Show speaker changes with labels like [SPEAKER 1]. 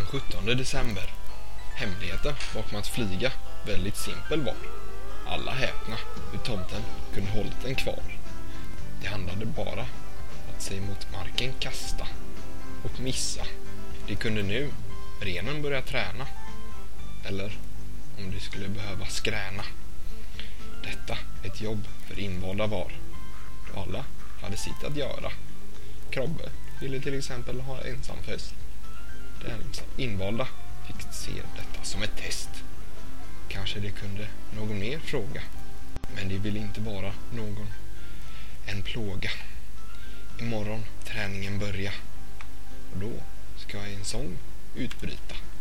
[SPEAKER 1] 17 december. Hemligheten bakom att flyga väldigt simpel var. Alla häpna hur tomten kunde hållit den kvar. Det handlade bara att sig mot marken kasta och missa. Det kunde nu renen börja träna. Eller om det skulle behöva skräna. Detta ett jobb för invalda var. Då alla hade sitt att göra. Krobbe ville till exempel ha ensamfest. Den invalda fick se detta som ett test. Kanske det kunde någon mer fråga. Men det ville inte vara någon en plåga. Imorgon träningen börja. Och då ska en sång utbryta.